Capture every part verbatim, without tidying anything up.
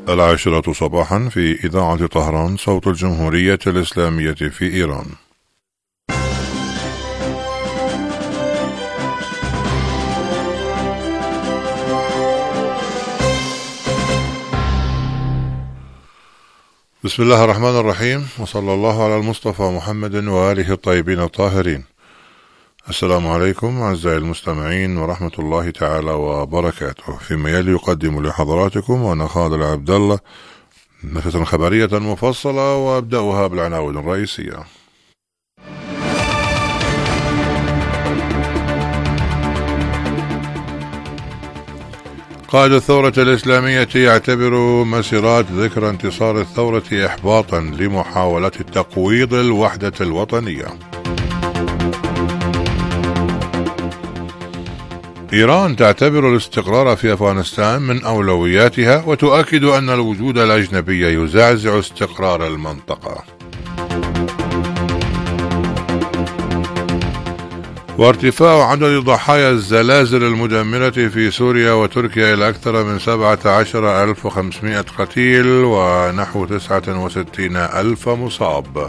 العاشرة صباحا في إذاعة طهران صوت الجمهورية الإسلامية في إيران. بسم الله الرحمن الرحيم، وصلى الله على المصطفى محمد وآله الطيبين الطاهرين. السلام عليكم أعزائي المستمعين ورحمة الله تعالى وبركاته. فيما يلي يقدم لحضراتكم وأنا خالد عبد الله نشرة خبرية مفصلة، وأبدأها بالعناوين الرئيسية. قائد الثورة الإسلامية يعتبر مسيرات ذكرى انتصار الثورة إحباطا لمحاولة تقويض الوحدة الوطنية. إيران تعتبر الاستقرار في أفغانستان من أولوياتها، وتؤكد أن الوجود الأجنبي يزعزع استقرار المنطقة. وارتفاع عدد ضحايا الزلازل المدمرة في سوريا وتركيا إلى أكثر من سبعة عشر ألف وخمسمائة قتيل ونحو تسعة وستين ألف مصاب.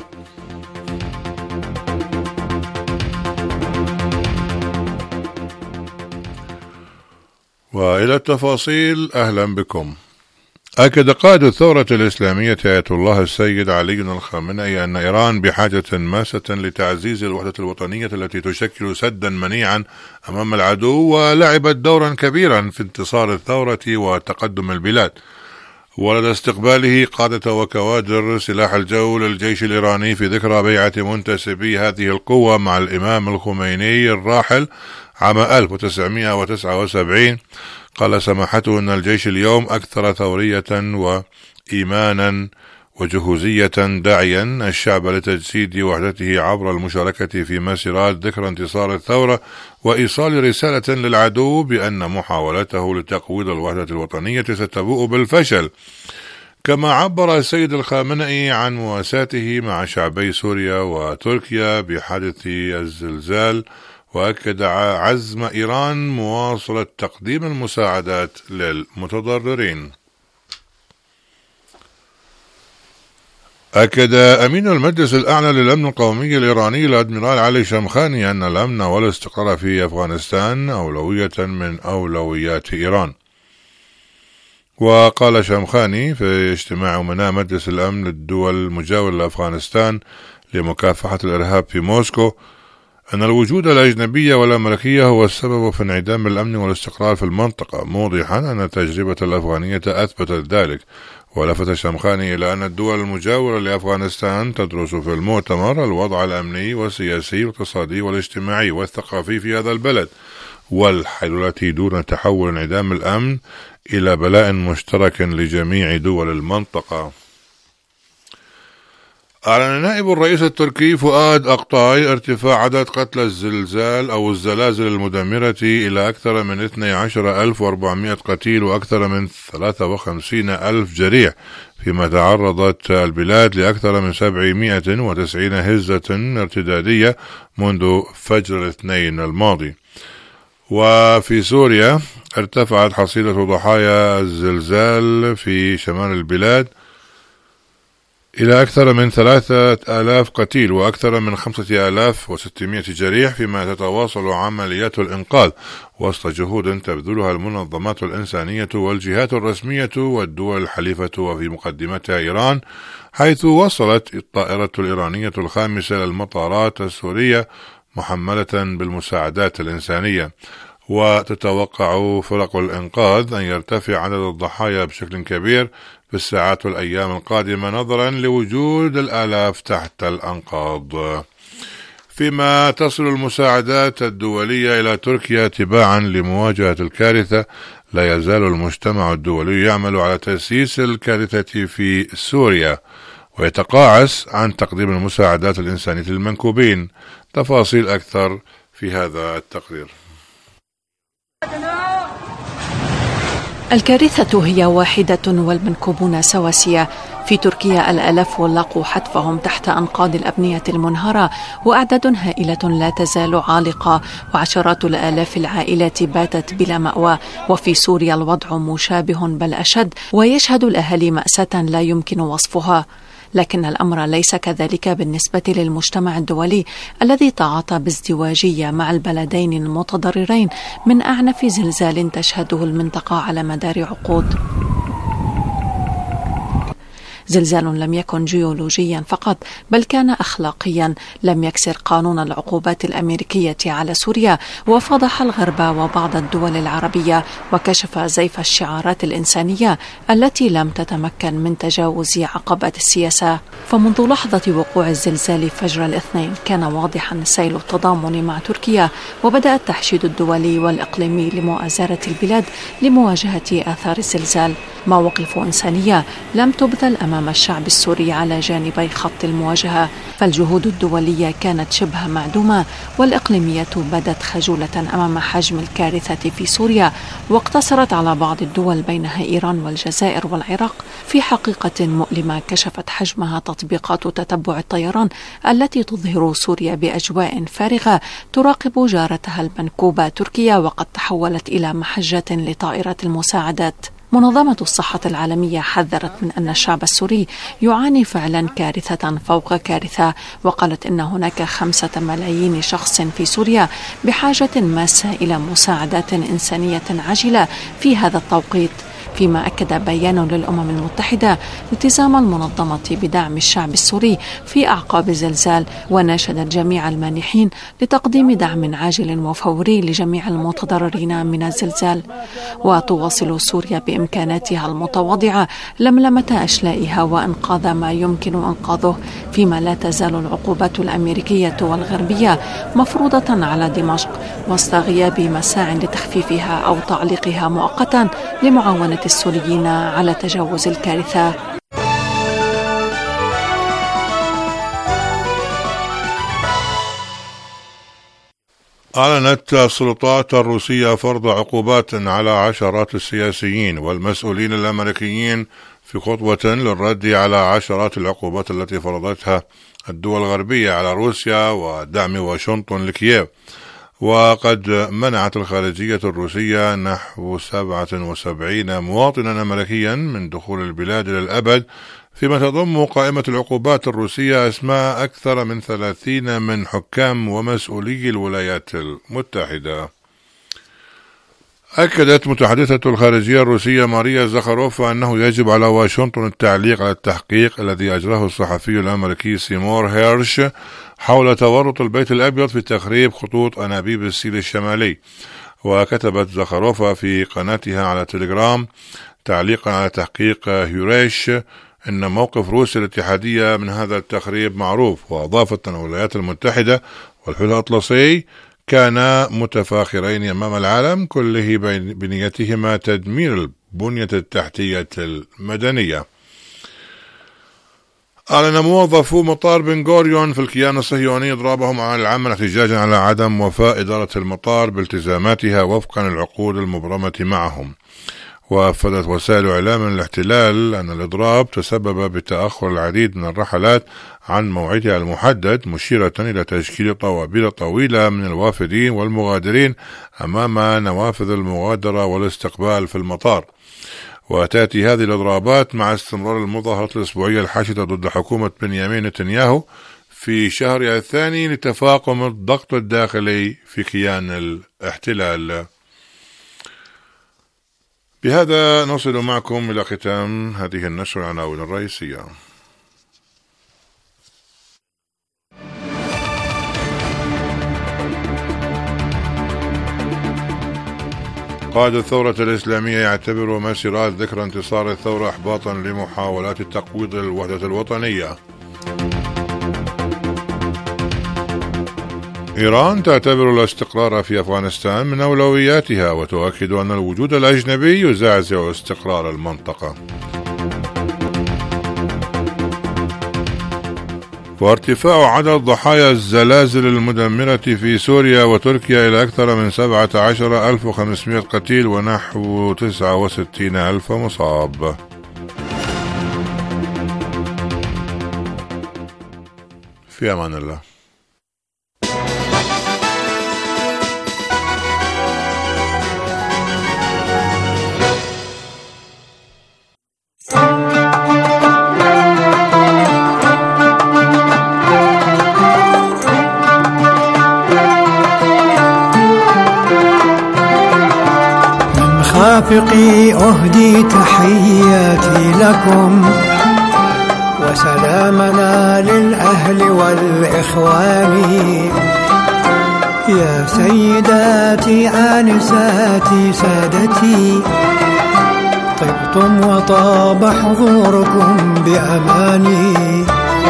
وإلى التفاصيل، أهلا بكم. أكد قائد الثورة الإسلامية آية الله السيد علي الخامنئي أن إيران بحاجة ماسة لتعزيز الوحدة الوطنية التي تشكل سدا منيعا أمام العدو، ولعبت دورا كبيرا في انتصار الثورة وتقدم البلاد. ولدى استقباله قادة وكوادر سلاح الجو للجيش الإيراني في ذكرى بيعة منتسبي هذه القوة مع الإمام الخميني الراحل عام ألف وتسعمائة وتسعة وسبعين، قال سماحته أن الجيش اليوم أكثر ثورية وإيمانا وجهوزية، داعيا الشعب لتجسيد وحدته عبر المشاركة في مسيرات ذكرى انتصار الثورة، وإيصال رسالة للعدو بأن محاولته لتقويض الوحدة الوطنية ستبوء بالفشل. كما عبر السيد الخامنئي عن مواساته مع شعبي سوريا وتركيا بحادث الزلزال، وأكد عزم إيران مواصلة تقديم المساعدات للمتضررين. أكد أمين المجلس الأعلى للأمن القومي الإيراني الأدميرال علي شمخاني أن الأمن والاستقرار في أفغانستان أولوية من أولويات إيران. وقال شمخاني في اجتماع أمناء مجلس الأمن للدول المجاورة لأفغانستان لمكافحة الإرهاب في موسكو أن الوجود الأجنبي والأمريكي هو السبب في انعدام الأمن والاستقرار في المنطقة، موضحا أن التجربة الأفغانية أثبتت ذلك. ولفت شمخاني إلى أن الدول المجاورة لأفغانستان تدرس في المؤتمر الوضع الأمني والسياسي والاقتصادي والاجتماعي والثقافي في هذا البلد، والحلول دون تحول انعدام الأمن إلى بلاء مشترك لجميع دول المنطقة. أعلن نائب الرئيس التركي فؤاد أقطاي ارتفاع عدد قتلى الزلزال أو الزلازل المدمرة إلى أكثر من اثني عشر ألف وأربعمائة قتيل وأكثر من ثلاثة وخمسين ألف جريح، فيما تعرضت البلاد لأكثر من سبعمائة وتسعين هزة ارتدادية منذ فجر الاثنين الماضي. وفي سوريا ارتفعت حصيلة ضحايا الزلزال في شمال البلاد إلى أكثر من ثلاثة آلاف قتيل وأكثر من خمسة آلاف وستمائة جريح، فيما تتواصل عمليات الإنقاذ وسط جهود تبذلها المنظمات الإنسانية والجهات الرسمية والدول الحليفة، وفي مقدمتها إيران، حيث وصلت الطائرة الإيرانية الخامسة للمطارات السورية محملة بالمساعدات الإنسانية. وتتوقع فرق الإنقاذ أن يرتفع عدد الضحايا بشكل كبير في الساعات والأيام القادمة، نظرا لوجود الآلاف تحت الأنقاض. فيما تصل المساعدات الدولية إلى تركيا تباعا لمواجهة الكارثة، لا يزال المجتمع الدولي يعمل على تأسيس الكارثة في سوريا ويتقاعس عن تقديم المساعدات الإنسانية للمنكوبين. تفاصيل أكثر في هذا التقرير. الكارثة هي واحدة والمنكوبون سواسية. في تركيا الآلاف لقوا حتفهم تحت أنقاض الأبنية المنهارة، وأعداد هائلة لا تزال عالقة، وعشرات الآلاف العائلات باتت بلا مأوى. وفي سوريا الوضع مشابه بل أشد، ويشهد الأهالي مأساة لا يمكن وصفها. لكن الأمر ليس كذلك بالنسبة للمجتمع الدولي الذي تعاطى بازدواجية مع البلدين المتضررين من أعنف زلزال تشهده المنطقة على مدار عقود. زلزال لم يكن جيولوجيا فقط، بل كان أخلاقيا. لم يكسر قانون العقوبات الأمريكية على سوريا، وفضح الغرب وبعض الدول العربية، وكشف زيف الشعارات الإنسانية التي لم تتمكن من تجاوز عقبات السياسة. فمنذ لحظة وقوع الزلزال فجر الاثنين كان واضحا سيل التضامن مع تركيا، وبدأ التحشيد الدولي والإقليمي لمؤازرة البلاد لمواجهة آثار الزلزال. مواقف إنسانية لم تبذل أمام الشعب السوري على جانبي خط المواجهة، فالجهود الدولية كانت شبه معدومة، والإقليمية بدت خجولة أمام حجم الكارثة في سوريا، واقتصرت على بعض الدول بينها إيران والجزائر والعراق. في حقيقة مؤلمة كشفت حجمها تطبيقات تتبع الطيران التي تظهر سوريا بأجواء فارغة تراقب جارتها المنكوبة تركيا، وقد تحولت إلى محجة لطائرات المساعدات. منظمة الصحة العالمية حذرت من أن الشعب السوري يعاني فعلا كارثة فوق كارثة، وقالت إن هناك خمسة ملايين شخص في سوريا بحاجة ماسة إلى مساعدات إنسانية عاجلة في هذا التوقيت. فيما أكد بيان للأمم المتحدة التزام المنظمة بدعم الشعب السوري في أعقاب الزلزال، وناشدت جميع المانحين لتقديم دعم عاجل وفوري لجميع المتضررين من الزلزال. وتواصل سوريا بإمكاناتها المتواضعة لملمة أشلائها وإنقاذ ما يمكن إنقاذه، فيما لا تزال العقوبات الأمريكية والغربية مفروضة على دمشق وسط غياب مساع لتخفيفها أو تعليقها مؤقتا لمعاونة السوريين على تجاوز الكارثة. أعلنت السلطات الروسية فرض عقوبات على عشرات السياسيين والمسؤولين الأمريكيين في خطوة للرد على عشرات العقوبات التي فرضتها الدول الغربية على روسيا ودعم واشنطن لكييف. وقد منعت الخارجية الروسية نحو سبعة وسبعين مواطنا أمريكيا من دخول البلاد للأبد، فيما تضم قائمة العقوبات الروسية أسماء أكثر من ثلاثين من حكام ومسؤولي الولايات المتحدة. أكدت متحدثة الخارجية الروسية ماريا زخاروفا أنه يجب على واشنطن التعليق على التحقيق الذي أجراه الصحفي الأمريكي سيمور هيرش حول تورط البيت الأبيض في تخريب خطوط أنابيب السيل الشمالي. وكتبت زخاروفا في قناتها على تليجرام تعليقا على تحقيق هيرش إن موقف روسيا الاتحادية من هذا التخريب معروف، وأضافت أن الولايات المتحدة والحلف الأطلسي كانا متفاخرين أمام العالم كله بنيتهما تدمير البنية التحتية المدنية. أعلن موظفو مطار بن غوريون في الكيان الصهيوني إضرابهم على العمل احتجاجا على عدم وفاء إدارة المطار بالتزاماتها وفقا للعقود المبرمة معهم. وأفادت وسائل إعلام الاحتلال أن الإضراب تسبب بتأخر العديد من الرحلات عن موعدها المحدد، مشيرة إلى تشكيل طوابير طويلة من الوافدين والمغادرين أمام نوافذ المغادرة والاستقبال في المطار. وتأتي هذه الإضرابات مع استمرار المظاهرات الأسبوعية الحاشدة ضد حكومة بنيامين نتنياهو في شهرها الثاني لتفاقم الضغط الداخلي في كيان الاحتلال. بهذا نصل معكم إلى ختام هذه النشرة العناوين الرئيسية. قائد الثورة الإسلامية يعتبر مسيرات ذكرى انتصار الثورة إحباطا لمحاولات تقويض الوحدة الوطنية. إيران تعتبر الاستقرار في أفغانستان من أولوياتها، وتؤكد أن الوجود الأجنبي يزعزع استقرار المنطقة. وارتفاع عدد ضحايا الزلازل المدمرة في سوريا وتركيا إلى أكثر من سبعة عشر ألف وخمسمائة قتيل ونحو تسعة وستين ألف مصاب. في أمان الله. خافقي أهدي تحياتي لكم وسلامنا للأهل والإخوان، يا سيداتي آنساتي سادتي، طبتم وطاب حضوركم بأماني.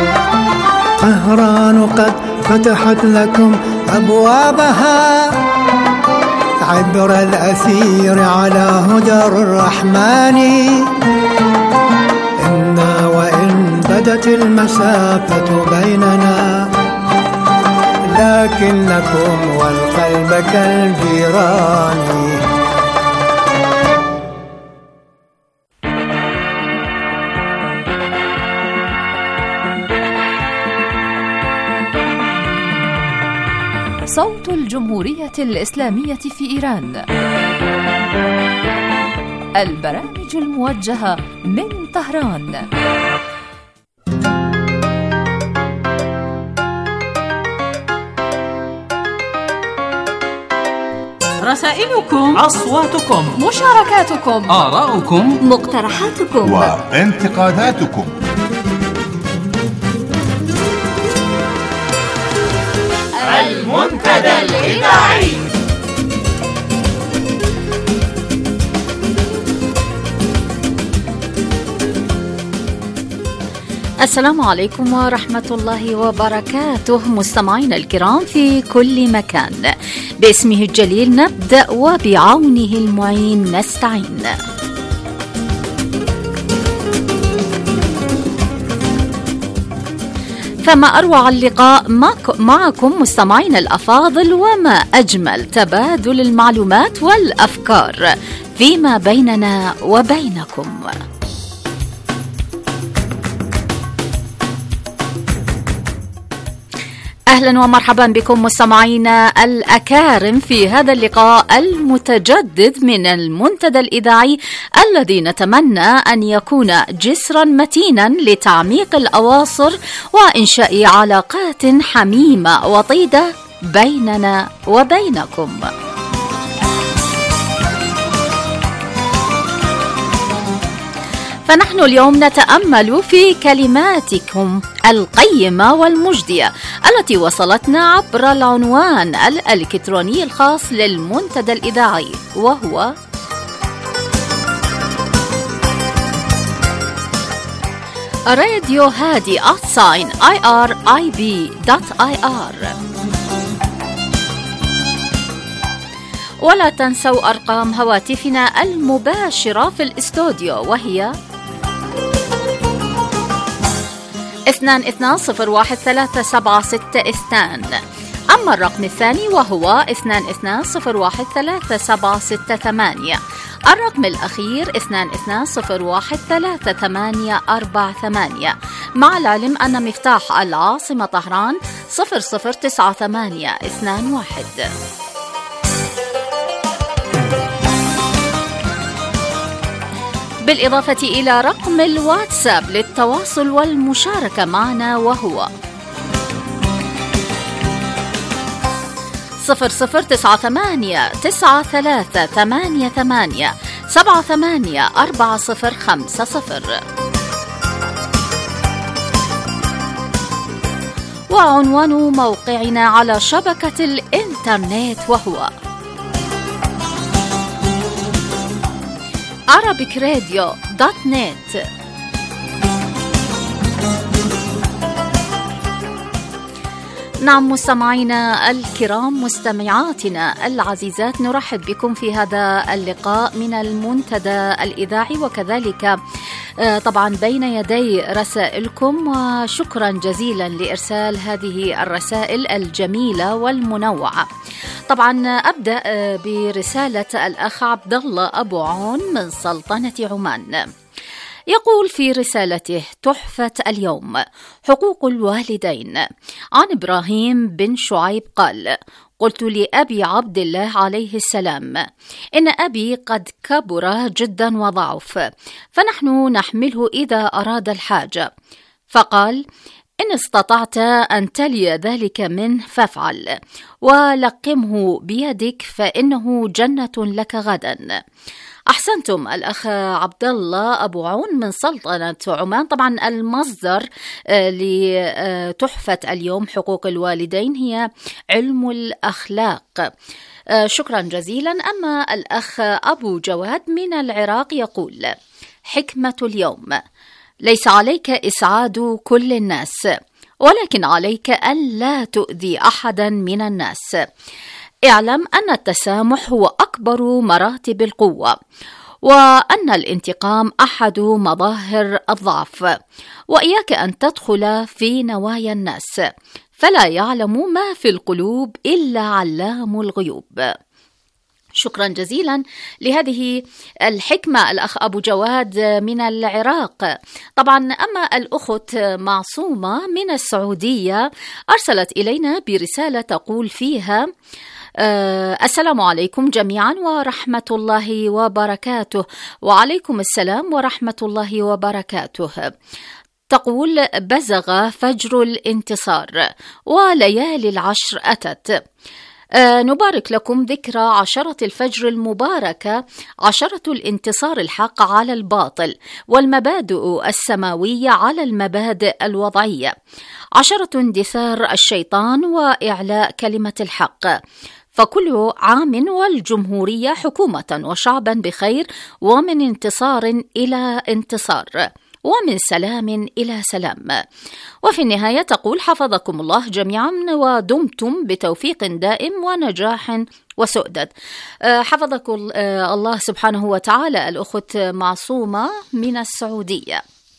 طهران قد فتحت لكم أبوابها عبر الأثير على هدى الرحمن. إنا وإن بدت المسافة بيننا لكنكم والقلب كالجيران. صوت الجمهورية الإسلامية في إيران، البرامج الموجهة من طهران. رسائلكم، أصواتكم، مشاركاتكم، آراؤكم، مقترحاتكم وانتقاداتكم. المنتدى الإذاعي. السلام عليكم ورحمة الله وبركاته مستمعينا الكرام في كل مكان. باسمه الجليل نبدأ وبعونه المعين نستعين. فما أروع اللقاء معكم مستمعين الأفاضل، وما أجمل تبادل المعلومات والأفكار فيما بيننا وبينكم. أهلا ومرحبا بكم مستمعينا الأكارم في هذا اللقاء المتجدد من المنتدى الإذاعي، الذي نتمنى أن يكون جسرا متينا لتعميق الأواصر وإنشاء علاقات حميمة وطيدة بيننا وبينكم. فنحن اليوم نتأمل في كلماتكم القيمة والمجدية التي وصلتنا عبر العنوان الإلكتروني الخاص للمنتدى الإذاعي، وهو راديو هادي آتساين آي آر آي بي دوت آي آر. ولا تنسوا أرقام هواتفنا المباشرة في الاستوديو، وهي اثنان اثنان صفر واحد ثلاثة سبعة ستة اثنان. أما الرقم الثاني وهو اثنان اثنان صفر واحد ثلاثة سبعة ستة ثمانية. الرقم الأخير اثنان اثنان صفر واحد ثلاثة ثمانية أربعة ثمانية، مع العلم أن مفتاح العاصمة طهران صفر صفر تسعة ثمانية اثنان واحد. بالإضافة إلى رقم الواتساب للتواصل والمشاركة معنا، وهو صفر صفر تسعة ثمانية تسعة ثلاثة ثمانية ثمانية سبعة ثمانية أربعة صفر خمسة صفر. وعنوان موقعنا على شبكة الإنترنت وهو arabic radio دوت نت. نعم مستمعينا الكرام، مستمعاتنا العزيزات، نرحب بكم في هذا اللقاء من المنتدى الإذاعي، وكذلك طبعا بين يدي رسائلكم، وشكرا جزيلا لإرسال هذه الرسائل الجميلة والمنوعة. طبعا أبدأ برسالة الأخ عبد الله أبو عون من سلطنة عمان. يقول في رسالته: تحفة اليوم، حقوق الوالدين. عن إبراهيم بن شعيب قال: قلت لأبي عبد الله عليه السلام: إن أبي قد كبر جدا وضعف، فنحن نحمله إذا أراد الحاجة. فقال: إن استطعت أن تلي ذلك منه فافعل، ولقمه بيدك فإنه جنة لك غدا. أحسنتم الأخ عبد الله أبو عون من سلطنة عمان. طبعا المصدر لتحفة اليوم حقوق الوالدين هي علم الأخلاق. شكرا جزيلا. أما الأخ أبو جواد من العراق يقول: حكمة اليوم: ليس عليك إسعاد كل الناس، ولكن عليك أن لا تؤذي أحدا من الناس. اعلم أن التسامح هو أكبر مراتب القوة، وأن الانتقام أحد مظاهر الضعف، وإياك أن تدخل في نوايا الناس، فلا يعلم ما في القلوب إلا علام الغيوب. شكرا جزيلا لهذه الحكمة الأخ أبو جواد من العراق. طبعا أما الأخت معصومة من السعودية أرسلت إلينا برسالة تقول فيها: أه السلام عليكم جميعا ورحمة الله وبركاته. وعليكم السلام ورحمة الله وبركاته. تقول: بزغ فجر الانتصار وليالي العشر أتت. أه نبارك لكم ذكرى عشرة الفجر المباركة، عشرة الانتصار الحق على الباطل، والمبادئ السماوية على المبادئ الوضعية، عشرة اندثار الشيطان وإعلاء كلمة الحق. فكل عام والجمهورية حكومة وشعبا بخير، ومن انتصار إلى انتصار، ومن سلام إلى سلام. وفي النهاية تقول: حفظكم الله جميعا ودمتم بتوفيق دائم ونجاح وسؤدد. حفظكم الله سبحانه وتعالى الأخت معصومة من السعودية.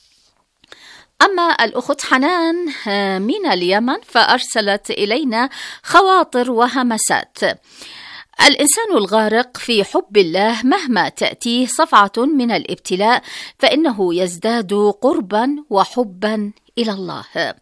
أما الأخت حنان من اليمن فأرسلت إلينا خواطر وهمسات. الإنسان الغارق في حب الله مهما تأتيه صفعة من الابتلاء فإنه يزداد قربا وحبا إلى الله.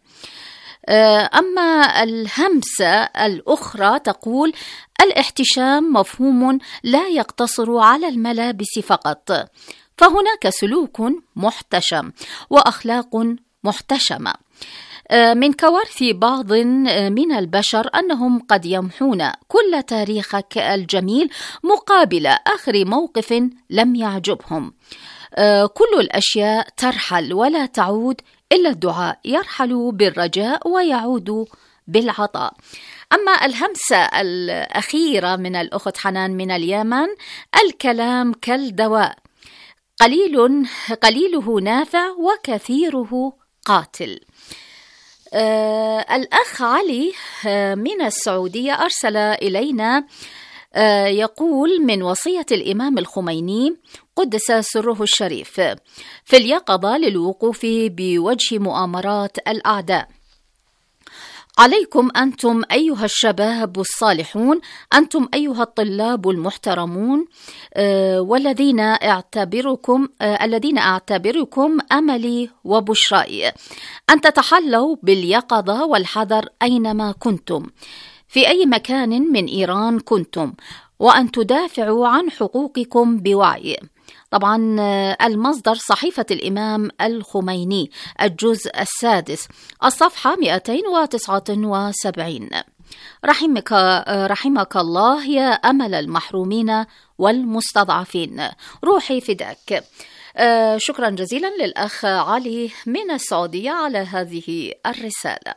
أما الهمسة الأخرى تقول: الاحتشام مفهوم لا يقتصر على الملابس فقط، فهناك سلوك محتشم وأخلاق محتشمة. من كوارث بعض من البشر أنهم قد يمحون كل تاريخك الجميل مقابل آخر موقف لم يعجبهم. كل الأشياء ترحل ولا تعود إلا الدعاء، يرحل بالرجاء ويعود بالعطاء. أما الهمسة الأخيرة من الأخت حنان من اليمن: الكلام كالدواء، قليل قليله نافع وكثيره قاتل. آه الأخ علي آه من السعودية أرسل إلينا آه يقول: من وصية الإمام الخميني قدس سره الشريف في اليقظة للوقوف بوجه مؤامرات الأعداء: عليكم أنتم أيها الشباب الصالحون، أنتم أيها الطلاب المحترمون، آه والذين أعتبركم آه الذين أعتبركم أملي وبشرائي، أن تتحلوا باليقظة والحذر أينما كنتم، في أي مكان من إيران كنتم، وأن تدافعوا عن حقوقكم بوعي. طبعا المصدر صحيفة الإمام الخميني الجزء السادس الصفحة مئتين وتسعة وسبعين. رحمك, رحمك الله يا أمل المحرومين والمستضعفين، روحي فداك. شكرا جزيلا للأخ علي من السعودية على هذه الرسالة.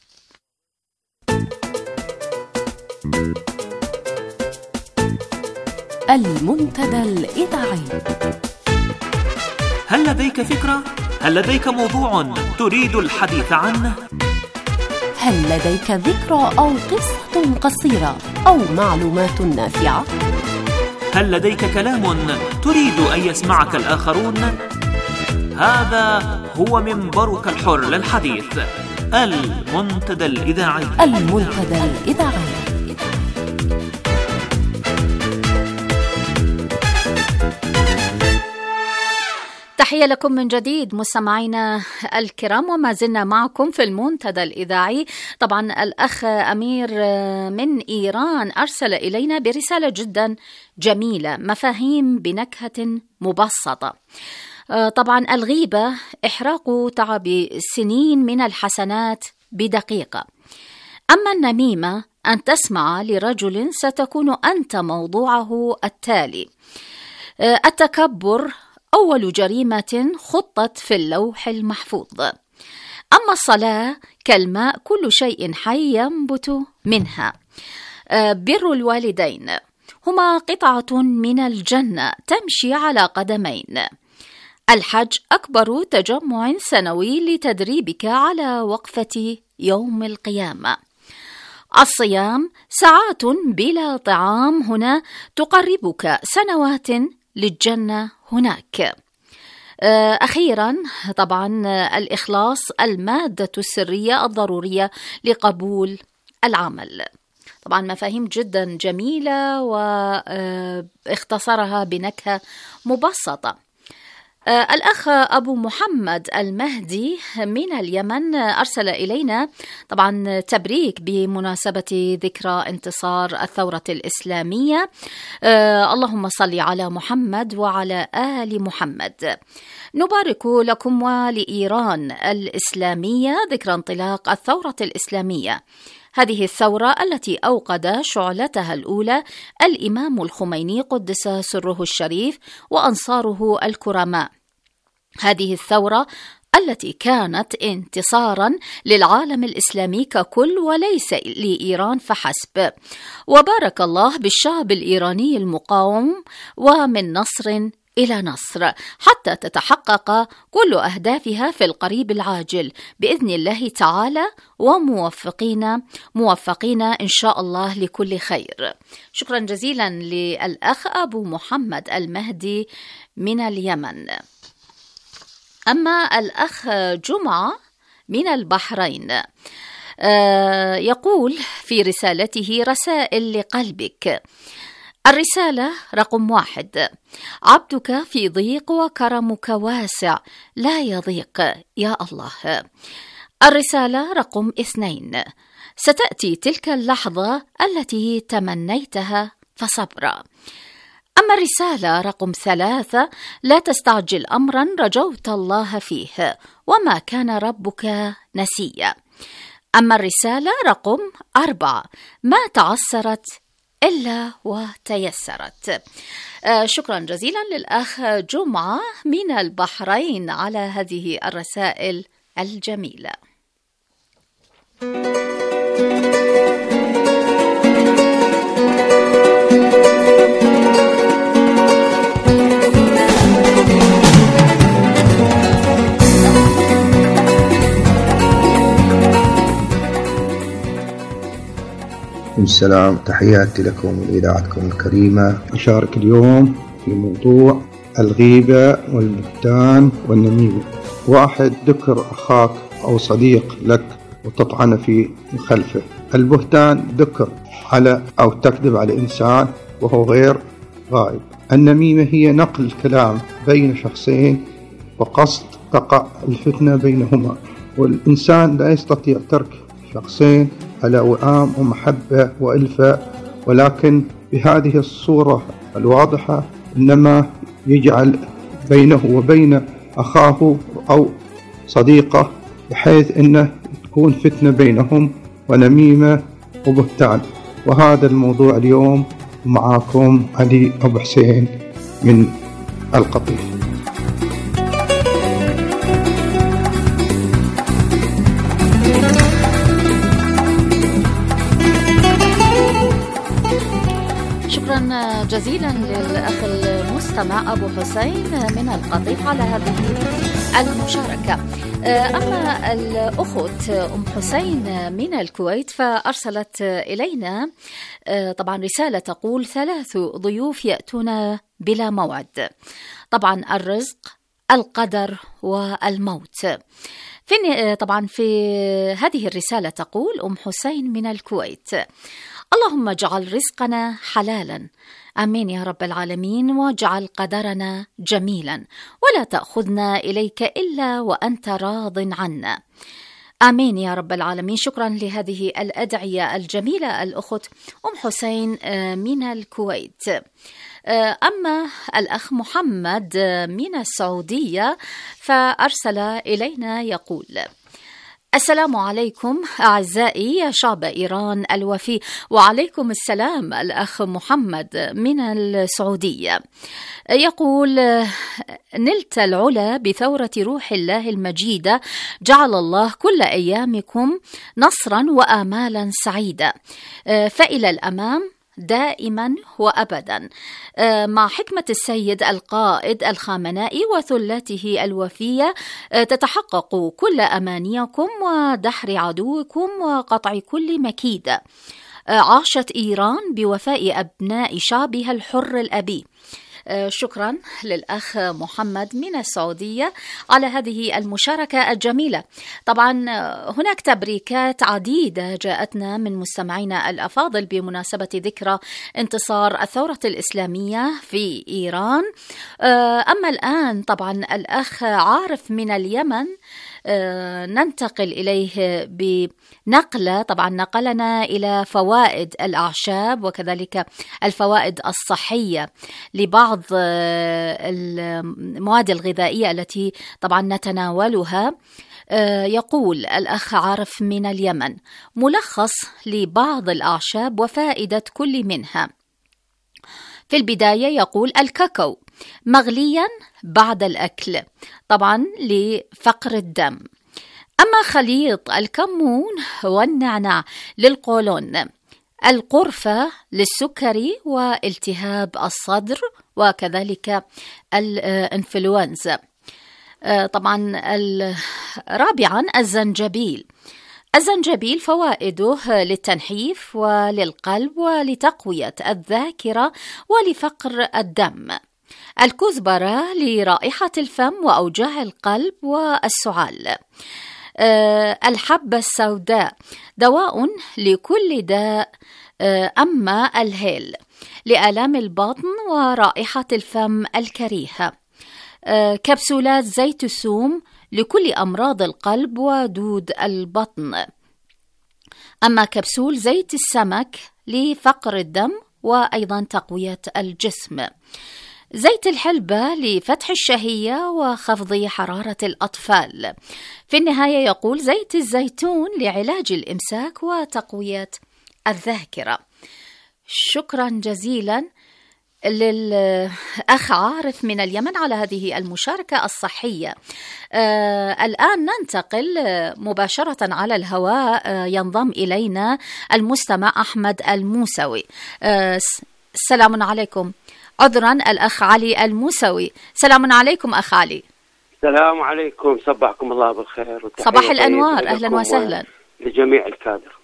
المنتدى الإذاعي. هل لديك فكرة؟ هل لديك موضوع تريد الحديث عنه؟ هل لديك ذكرى أو قصة قصيرة أو معلومات نافعة؟ هل لديك كلام تريد أن يسمعك الآخرون؟ هذا هو منبرك الحر للحديث، المنتدى الإذاعي. المنتدى الإذاعي. تحية لكم من جديد مستمعينا الكرام، وما زلنا معكم في المنتدى الإذاعي. طبعا الأخ أمير من إيران أرسل إلينا برسالة جدا جميلة، مفاهيم بنكهة مبسطة. طبعا الغيبة إحراق تعب سنين من الحسنات بدقيقة، أما النميمة أن تسمع لرجل ستكون أنت موضوعه التالي. التكبر أول جريمة خطت في اللوح المحفوظ، أما الصلاة كالماء كل شيء حي ينبت منها. بر الوالدين هما قطعة من الجنة تمشي على قدمين. الحج أكبر تجمع سنوي لتدريبك على وقفة يوم القيامة. الصيام ساعات بلا طعام هنا تقربك سنوات للجنة هناك. أخيرا طبعا الإخلاص المادة السرية الضرورية لقبول العمل. طبعا مفاهيم جدا جميلة واختصرها بنكهة مبسطة. الأخ أبو محمد المهدي من اليمن أرسل إلينا طبعا تبريك بمناسبة ذكرى انتصار الثورة الإسلامية. آه اللهم صل على محمد وعلى آل محمد. نبارك لكم ولإيران الإسلامية ذكرى انطلاق الثورة الإسلامية. هذه الثورة التي أوقد شعلتها الأولى الإمام الخميني قدس سره الشريف وأنصاره الكرماء. هذه الثورة التي كانت انتصارا للعالم الإسلامي ككل وليس لإيران فحسب، وبارك الله بالشعب الإيراني المقاوم ومن نصر إلى نصر حتى تتحقق كل أهدافها في القريب العاجل بإذن الله تعالى، وموفقين موفقين إن شاء الله لكل خير. شكرا جزيلا للأخ أبو محمد المهدي من اليمن. أما الأخ جمعة من البحرين يقول في رسالته: رسائل لقلبك. الرسالة رقم واحد: عبدك في ضيق وكرمك واسع لا يضيق يا الله. الرسالة رقم اثنين: ستأتي تلك اللحظة التي تمنيتها فصبرا. أما الرسالة رقم ثلاثة: لا تستعجل أمرا رجوت الله فيه وما كان ربك نسيا. أما الرسالة رقم أربعة: ما تعسرت إلا وتيسرت. آه شكرا جزيلا للأخ جمعة من البحرين على هذه الرسائل الجميلة. السلام، تحياتي لكم وإذاعتكم الكريمة. أشارك اليوم في موضوع الغيبة والبهتان والنميمة. واحد، ذكر أخاك أو صديق لك وتطعن في خلفه. البهتان ذكر على أو تكذب على إنسان وهو غير غائب. النميمة هي نقل الكلام بين شخصين وقصد تقع الفتنة بينهما، والإنسان لا يستطيع ترك شخصين على وئام ومحبة وإلفة، ولكن بهذه الصورة الواضحة إنما يجعل بينه وبين أخاه أو صديقه بحيث إنه تكون فتنة بينهم ونميمة وبهتان. وهذا الموضوع اليوم معاكم علي أبو حسين من القطيف. جزيلا للأخ المستمع أبو حسين من القطيف على هذه المشاركة. أما الأخت أم حسين من الكويت فأرسلت إلينا طبعا رسالة تقول: ثلاث ضيوف يأتون بلا موعد. طبعا الرزق، القدر والموت. في طبعا في هذه الرسالة تقول أم حسين من الكويت: اللهم اجعل رزقنا حلالا، آمين يا رب العالمين، واجعل قدرنا جميلا، ولا تأخذنا إليك إلا وأنت راض عنا، آمين يا رب العالمين. شكرا لهذه الأدعية الجميلة الأخت أم حسين من الكويت. أما الأخ محمد من السعودية فأرسل إلينا يقول: السلام عليكم أعزائي يا شعب إيران الوفي. وعليكم السلام الأخ محمد من السعودية. يقول: نلت العلا بثورة روح الله المجيدة، جعل الله كل أيامكم نصرا وآمالا سعيدة، فإلى الأمام دائما وأبدا، مع حكمة السيد القائد الخامنائي وثلته الوفية، تتحقق كل أمانيكم ودحر عدوكم وقطع كل مكيدة. عاشت إيران بوفاء أبناء شعبها الحر الأبي. شكرا للأخ محمد من السعودية على هذه المشاركة الجميلة. طبعا هناك تبريكات عديدة جاءتنا من مستمعينا الأفاضل بمناسبة ذكرى انتصار الثورة الإسلامية في إيران. أما الآن طبعا الأخ عارف من اليمن ننتقل إليه بنقلة، طبعا نقلنا إلى فوائد الأعشاب وكذلك الفوائد الصحية لبعض المواد الغذائية التي طبعا نتناولها. يقول الأخ عارف من اليمن: ملخص لبعض الأعشاب وفائدة كل منها. في البداية يقول: الكاكاو مغليا بعد الأكل، طبعا لفقر الدم. أما خليط الكمون والنعناع للقولون، القرفة للسكري والتهاب الصدر وكذلك الإنفلونزا. طبعا رابعا الزنجبيل. الزنجبيل فوائده للتنحيف وللقلب ولتقوية الذاكرة ولفقر الدم. الكزبرة لرائحة الفم وأوجاع القلب والسعال. الحبة السوداء دواء لكل داء. أما الهيل لآلام البطن ورائحة الفم الكريهة. كبسولات زيت الثوم لكل أمراض القلب ودود البطن. أما كبسول زيت السمك لفقر الدم وأيضا تقوية الجسم. زيت الحلبة لفتح الشهية وخفض حرارة الأطفال. في النهاية يقول: زيت الزيتون لعلاج الإمساك وتقوية الذاكرة. شكرا جزيلا للأخ عارف من اليمن على هذه المشاركة الصحية. آه الآن ننتقل مباشرة على الهواء. آه ينضم إلينا المستمع أحمد الموسوي. آه السلام عليكم. عذرا الأخ علي الموسوي. سلام عليكم أخ علي. السلام عليكم، صبحكم الله بالخير. صباح الأنوار، أهلا وسهلا لجميع الكادر.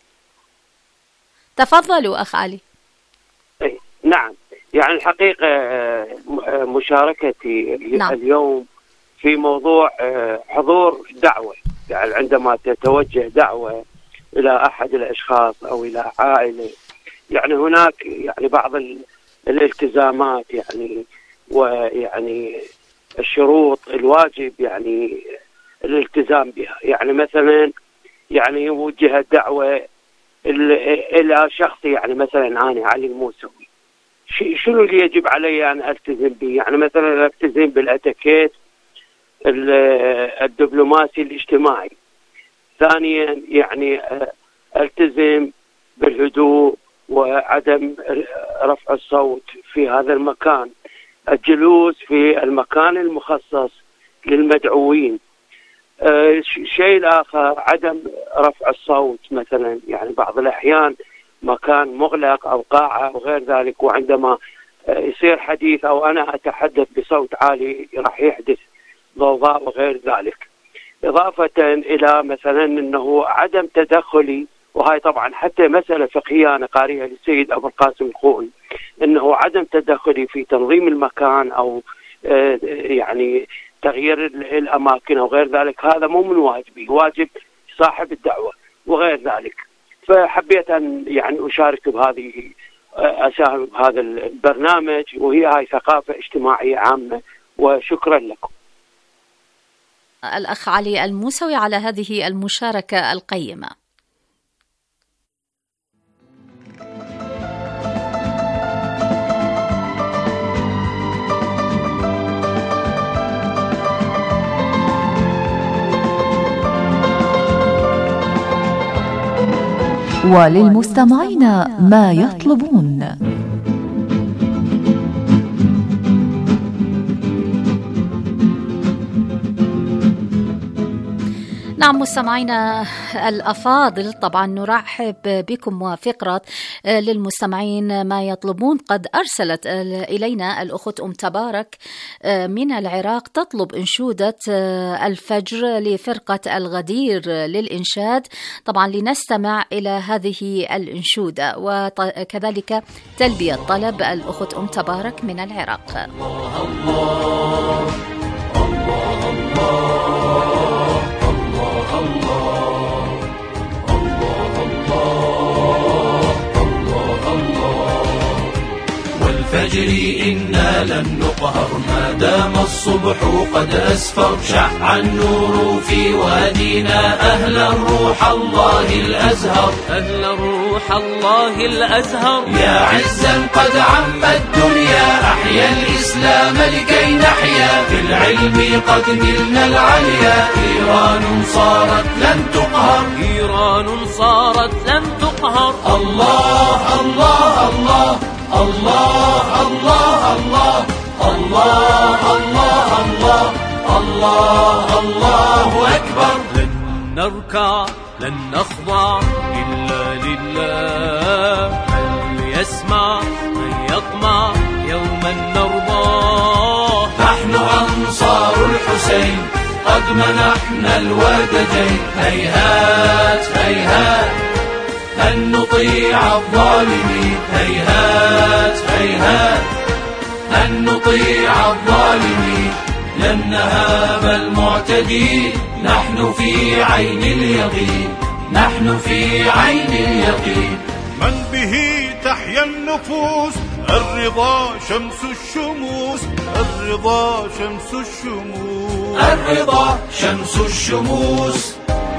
تفضلوا أخ علي. أي نعم، يعني الحقيقة مشاركتي نعم. اليوم في موضوع حضور دعوة، يعني عندما تتوجه دعوة إلى أحد الأشخاص أو إلى عائلة، يعني هناك يعني بعض الالتزامات يعني ويعني الشروط الواجب يعني الالتزام بها. يعني مثلا يعني وجهت دعوة إلى شخص، يعني مثلا أنا علي الموسوي، شنو اللي يجب علي أن ألتزم به؟ يعني مثلا ألتزم بالأتيكيت الدبلوماسي الاجتماعي. ثانيا يعني ألتزم بالهدوء وعدم رفع الصوت في هذا المكان، الجلوس في المكان المخصص للمدعوين. آه شيء الآخر عدم رفع الصوت، مثلا يعني بعض الأحيان مكان مغلق أو قاعة أو غير ذلك، وعندما آه يصير حديث أو أنا أتحدث بصوت عالي راح يحدث ضوضاء وغير ذلك. إضافة إلى مثلا أنه عدم تدخلي، وهاي طبعا حتى مسألة فقهية أنا قارئها للسيد أبو القاسم الخوئي، أنه عدم تدخلي في تنظيم المكان أو آه يعني تغيير الأماكن أو غير ذلك، هذا مو من واجبي، واجب صاحب الدعوة وغير ذلك. فحبيت أن يعني أشارك بهذه أساهم بهذا البرنامج، وهي هاي ثقافة اجتماعية عامة، وشكرا لكم. الأخ علي الموسوي على هذه المشاركة القيمة. وللمستمعين ما يطلبون. نعم مستمعينا الأفاضل، طبعا نرحب بكم وفقرة للمستمعين ما يطلبون. قد أرسلت إلينا الأخت أم تبارك من العراق تطلب إنشودة الفجر لفرقة الغدير للإنشاد، طبعا لنستمع إلى هذه الإنشودة، وكذلك تلبية طلب الأخت أم تبارك من العراق. الله الله الله الله والفجر إنا لن نقهر ما دام الصبح قد أسفر، شع النور في وادينا أهل الروح الله الأزهر، أهل الروح الله الأزهر. يا عزا قد عم الدنيا أحيا الإسلام لكي نحيا، في العلم قد نلنا العليا، إيران صارت لن تقهر، إيران صارت لن تقهر. الله الله الله الله الله الله الله الله الله الله الله أكبر. لن نركع لن نخضع إلا لله، من يسمع من يطمع يوما نرضاه. نحن أنصار الحسين قد منحنا الودجين، هيهات هيهات أن نطيع الظالمين، هيهات هيهات أن نطيع الظالمين. لن نهاب المعتدين، نحن في عين اليقين، نحن في عين اليقين. من به تحيا النفوس، الرضا شمس الشموس، الرضا شمس الشموس، الرضا شمس الشموس.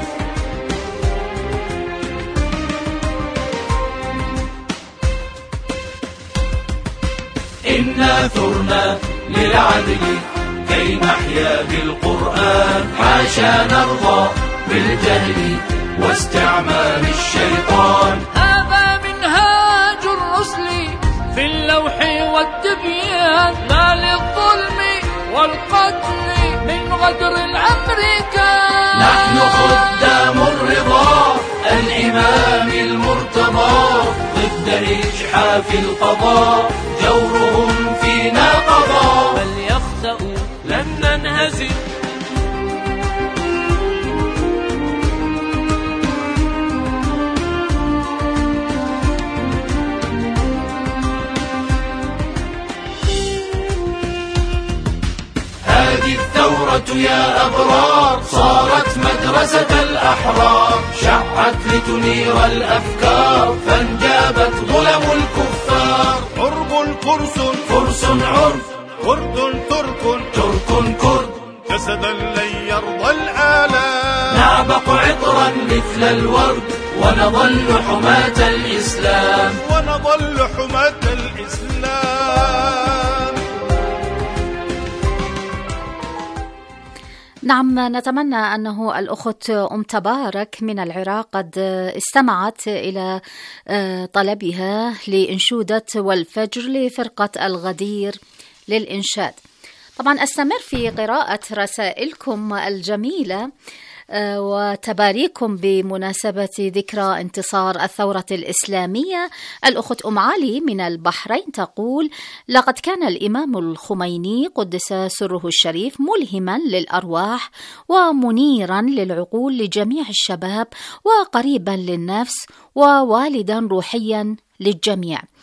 إنا ثرنا للعدل كي نحيا بالقرآن، حاشا نرضى بالجهل واستعمال الشيطان. هذا منهاج الرسل في اللوح والتبيان، لا للظلم والقتل من غدر الأمريكان. نحن خدام الرضا الإمام المرتضى، ضد إجحاف القضاء جورهم فينا قضى. بل يخطئوا لن ننهزم، هذه الثورة يا أبرار صارت مدرسة الأحرار، شعت لتنير الأفكار فانجابت ظلم الكفار. عرب فرس فرس عرف، كرد ترك ترك كرد، جسدا لن يرضى الآلام. نعبق عطرا مثل الورد ونظل حماة الإسلام، ونظل حماة الإسلام. نعم، نتمنى أنه الأخت أم تبارك من العراق قد استمعت إلى طلبها لإنشودة والفجر لفرقة الغدير للإنشاد. طبعا أستمر في قراءة رسائلكم الجميلة وتباريكم بمناسبة ذكرى انتصار الثورة الإسلامية. الأخت أم علي من البحرين تقول: لقد كان الإمام الخميني قدس سره الشريف ملهما للأرواح ومنيرا للعقول لجميع الشباب، وقريبا للنفس ووالدا روحيا للجميع.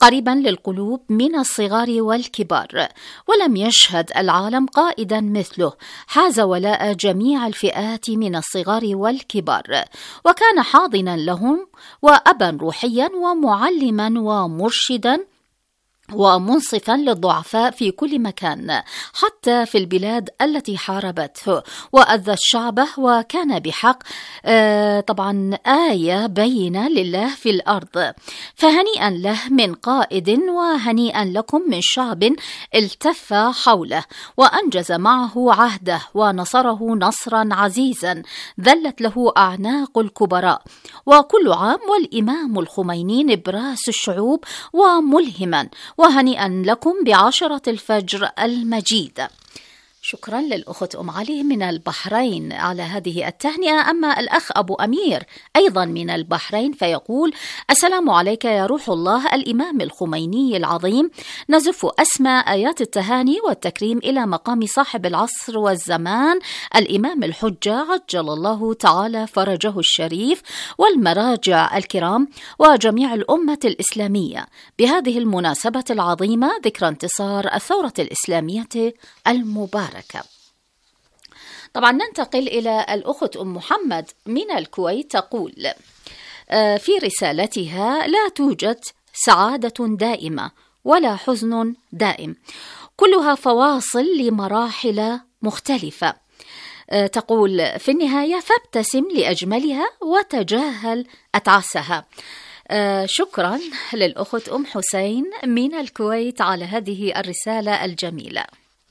قريبا للقلوب من الصغار والكبار، ولم يشهد العالم قائدا مثله حاز ولاء جميع الفئات من الصغار والكبار، وكان حاضنا لهم وأبا روحيا ومعلما ومرشدا ومنصفا للضعفاء في كل مكان، حتى في البلاد التي حاربته وأذت شعبه، وكان بحق آه طبعا آية بينة لله في الأرض. فهنيئا له من قائد، وهنيئا لكم من شعب التف حوله وأنجز معه عهده ونصره نصرا عزيزا ذلت له أعناق الكبراء. وكل عام والإمام الخميني نبراس الشعوب وملهما، وهنيئا لكم بعشرة الفجر المجيدة. شكرا للأخت أم علي من البحرين على هذه التهنئة. أما الأخ أبو أمير أيضا من البحرين فيقول: السلام عليك يا روح الله الإمام الخميني العظيم، نزف أسمى آيات التهاني والتكريم إلى مقام صاحب العصر والزمان الإمام الحجة عجل الله تعالى فرجه الشريف، والمراجع الكرام وجميع الأمة الإسلامية بهذه المناسبة العظيمة ذكرى انتصار الثورة الإسلامية المباركة. طبعا ننتقل إلى الأخت أم محمد من الكويت، تقول في رسالتها: لا توجد سعادة دائمة ولا حزن دائم، كلها فواصل لمراحل مختلفة. تقول في النهاية: فابتسم لأجملها وتجاهل أتعسها. شكرا للأخت أم حسين من الكويت على هذه الرسالة الجميلة.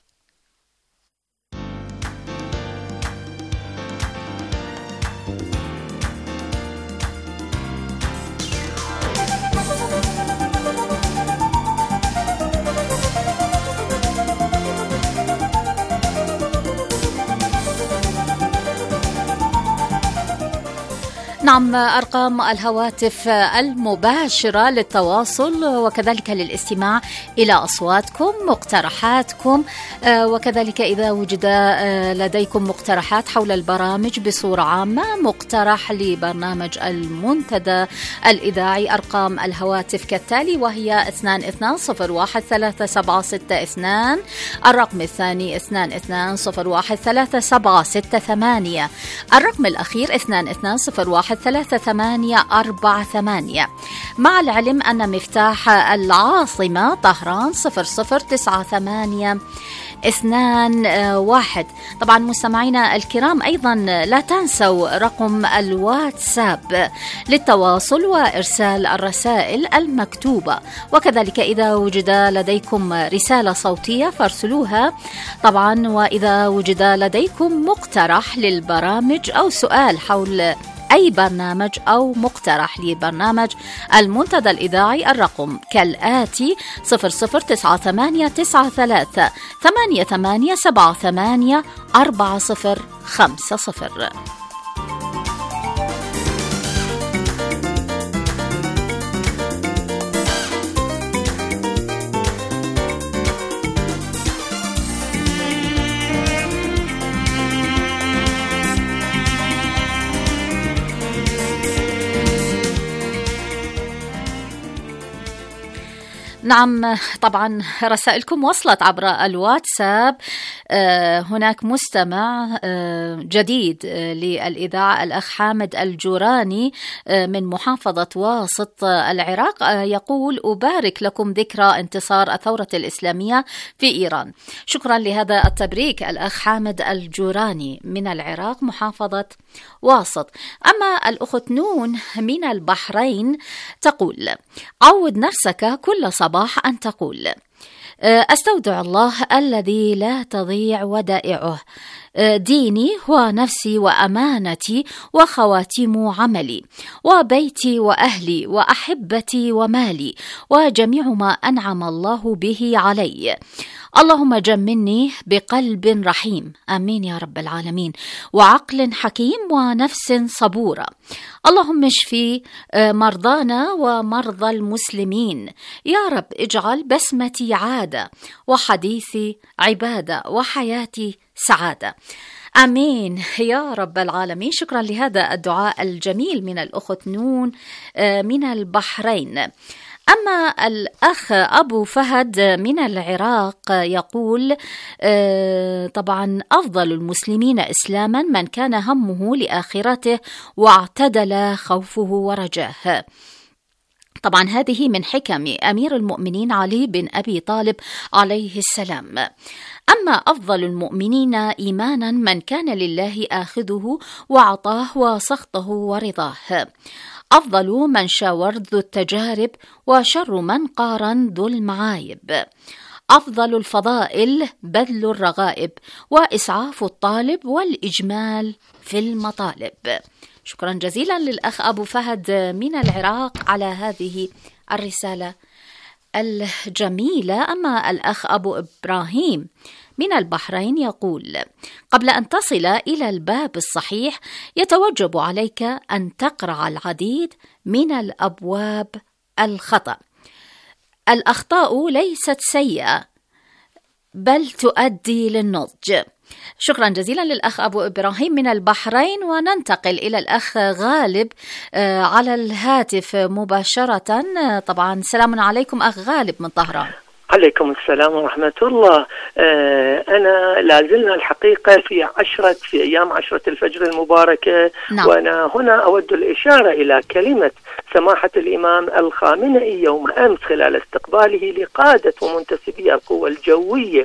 نعم، أرقام الهواتف المباشرة للتواصل وكذلك للاستماع إلى أصواتكم، مقترحاتكم، وكذلك إذا وجد لديكم مقترحات حول البرامج بصورة عامة، مقترح لبرنامج المنتدى الإذاعي. أرقام الهواتف كالتالي، وهي اثنان اثنان صفر واحد ثلاثة سبعة ستة اثنان، الرقم الثاني اثنان اثنان صفر واحد ثلاثة سبعة ستة ثمانية، الرقم الأخير اثنان اثنان صفر واحد ثلاثة ثمانية أربعة ثمانية، مع العلم أن مفتاح العاصمة طهران صفر صفر تسعة ثمانية اثنان واحد. طبعا مستمعينا الكرام أيضا لا تنسوا رقم الواتساب للتواصل وإرسال الرسائل المكتوبة، وكذلك إذا وجد لديكم رسالة صوتية فارسلوها طبعا، وإذا وجد لديكم مقترح للبرامج أو سؤال حول أي برنامج أو مقترح لبرنامج المنتدى الإذاعي، الرقم كالآتي: صفر صفر تسعة ثمانية تسعة ثلاثة ثمانية ثمانية سبعة ثمانية أربعة صفر خمسة صفر. نعم، طبعا رسائلكم وصلت عبر الواتساب. هناك مستمع جديد للإذاعة الأخ حامد الجوراني من محافظة واسط العراق، يقول: أبارك لكم ذكرى انتصار الثورة الإسلامية في إيران. شكرا لهذا التبريك الأخ حامد الجوراني من العراق محافظة واسط. أما الأخت نون من البحرين تقول: عود نفسك كل صباح أن تقول: أستودع الله الذي لا تضيع ودائعه ديني ونفسي وأمانتي وخواتيم عملي وبيتي وأهلي وأحبتي ومالي وجميع ما أنعم الله به علي. اللهم جملني بقلب رحيم، آمين يا رب العالمين، وعقل حكيم ونفس صبورة. اللهم اشفي مرضانا ومرضى المسلمين يا رب، اجعل بسمتي عادة وحديثي عبادة وحياتي سعادة. آمين يا رب العالمين. شكرا لهذا الدعاء الجميل من الأخت نون من البحرين. أما الأخ أبو فهد من العراق يقول طبعا أفضل المسلمين إسلاما من كان همه لآخرته واعتدل خوفه ورجاه. طبعا هذه من حكم أمير المؤمنين علي بن أبي طالب عليه السلام. أما أفضل المؤمنين إيمانا من كان لله آخذه وعطاه وسخطه ورضاه. أفضل من شاور ذو التجارب وشر من قارن ذو المعايب. أفضل الفضائل بذل الرغائب وإسعاف الطالب والإجمال في المطالب. شكرا جزيلا للأخ أبو فهد من العراق على هذه الرسالة الجميلة. أما الأخ أبو إبراهيم من البحرين يقول: قبل أن تصل إلى الباب الصحيح يتوجب عليك أن تقرع العديد من الأبواب الخطأ. الأخطاء ليست سيئة بل تؤدي للنضج. شكرا جزيلا للأخ أبو إبراهيم من البحرين. وننتقل إلى الأخ غالب على الهاتف مباشرة. طبعا السلام عليكم أخ غالب من طهران. عليكم السلام ورحمة الله. أنا لازلنا الحقيقة في عشرة في أيام عشرة الفجر المباركة. نعم. وأنا هنا أود الإشارة إلى كلمة سماحة الإمام الخامنئي يوم أمس خلال استقباله لقادة ومنتسبي القوى الجوية.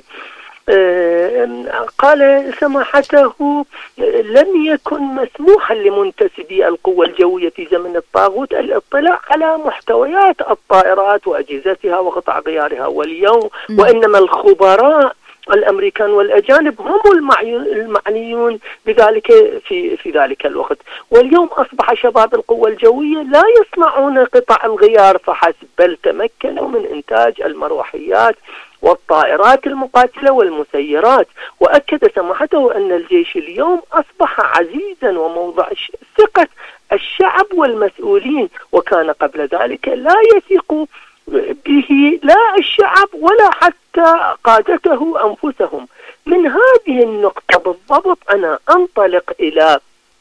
قال سماحته: لم يكن مسموحا لمنتسبي القوى الجوية في زمن الطاغوت الاطلاع على محتويات الطائرات وأجهزتها وقطع غيارها، واليوم وإنما الخبراء الأمريكان والأجانب هم المعنيون بذلك في في ذلك الوقت. واليوم أصبح شباب القوى الجوية لا يصنعون قطع الغيار فحسب، بل تمكنوا من إنتاج المروحيات والطائرات المقاتلة والمسيرات. وأكد سماحته أن الجيش اليوم أصبح عزيزا وموضع ثقة الشعب والمسؤولين، وكان قبل ذلك لا يثق به لا الشعب ولا حتى قادته أنفسهم. من هذه النقطة بالضبط أنا أنطلق إلى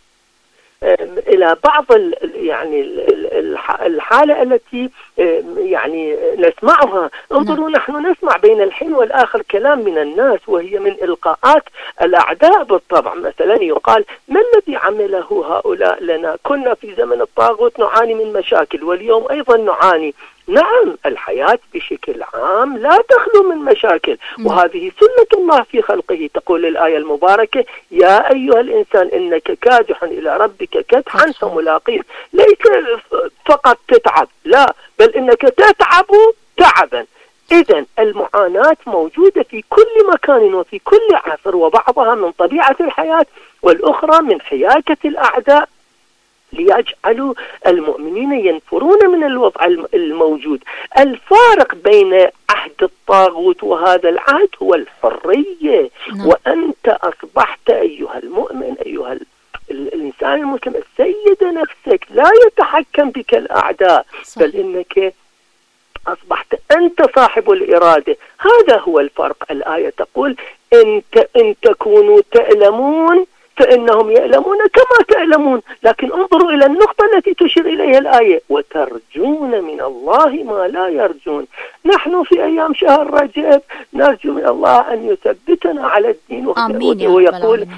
إلى بعض يعني الحالة التي يعني نسمعها. انظروا، نحن نسمع بين الحين والآخر كلام من الناس وهي من إلقاءات الأعداء بالطبع. مثلا يقال: ما الذي عمله هؤلاء لنا؟ كنا في زمن الطاغوت نعاني من مشاكل واليوم أيضا نعاني. نعم، الحياة بشكل عام لا تخلو من مشاكل، وهذه سنة الله في خلقه. تقول الآية المباركة: يا أيها الإنسان إنك كادح إلى ربك كدحا فملاقيه. ليس فقط تتعب، لا، بل إنك تتعب تعبا. إذن المعاناة موجودة في كل مكان وفي كل عصر، وبعضها من طبيعة الحياة والأخرى من حياكة الأعداء ليجعلوا المؤمنين ينفرون من الوضع الموجود. الفارق بين عهد الطاغوت وهذا العهد هو الحرية. نعم. وأنت أصبحت أيها المؤمن، أيها الإنسان المسلم، السيد نفسك، لا يتحكم بك الأعداء. صح. بل إنك أصبحت أنت صاحب الإرادة. هذا هو الفرق. الآية تقول: إن إن تكونوا تألمون فإنهم يألمون كما تألمون. لكن انظروا إلى النقطة التي تشير إليها الآية: وترجون من الله ما لا يرجون. نحن في أيام شهر رجب نرجو من الله أن يثبتنا على الدين. ويقول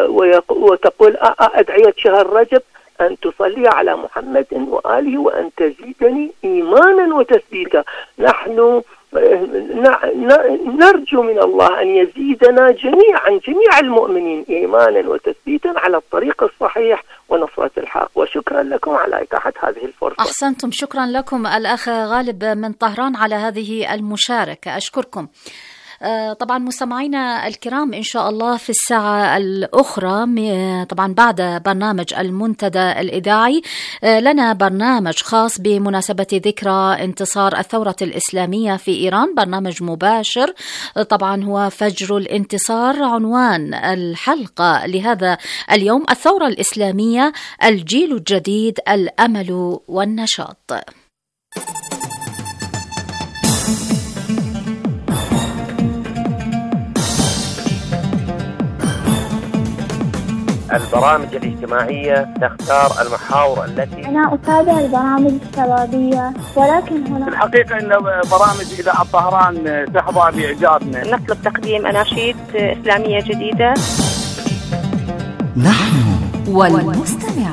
وتقول أدعية شهر رجب: أن تصلي على محمد وآله وأن تزيدني إيمانا وتثبيتا. نحن نرجو من الله أن يزيدنا جميعا جميع المؤمنين إيمانا وتثبيتا على الطريق الصحيح ونصرة الحق. وشكرا لكم على إتاحة هذه الفرصة. أحسنتم، شكرا لكم الأخ غالب من طهران على هذه المشاركة، أشكركم. طبعا مستمعينا الكرام، إن شاء الله في الساعة الأخرى طبعا بعد برنامج المنتدى الإذاعي لنا برنامج خاص بمناسبة ذكرى انتصار الثورة الإسلامية في إيران، برنامج مباشر. طبعا هو فجر الانتصار. عنوان الحلقة لهذا اليوم: الثورة الإسلامية، الجيل الجديد، الأمل والنشاط. البرامج الاجتماعية تختار المحاور التي أنا أتابع البرامج الشبابية، ولكن هنا في الحقيقة أن برامج إذاعة طهران تحظى بإعجابنا. نطلب تقديم أناشيد إسلامية جديدة. نحن والمستمع.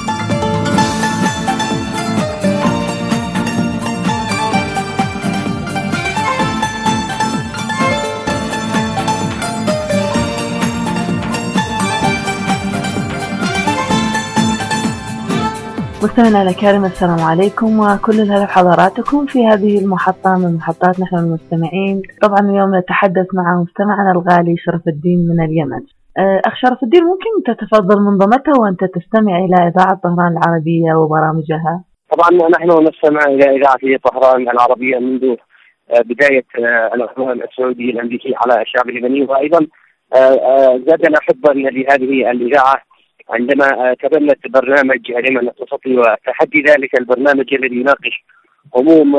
مستمعينا الكرام، السلام عليكم وكل الهلا بحضراتكم في هذه المحطة من محطات نحن المستمعين. طبعا اليوم نتحدث مع مستمعنا الغالي شرف الدين من اليمن. أخ شرف الدين، ممكن تتفضل منضمتها وأنت تستمع إلى إذاعة طهران العربية وبرامجها؟ طبعا نحن نستمع إلى إذاعة طهران العربية منذ بداية العدوان السعودي الأمريكي على الشعب اليمني، وأيضا زادنا حبا لهذه الإذاعة عندما تبنت برنامج اليمن الوسطي وتحدي ذلك البرنامج الذي يناقش هموم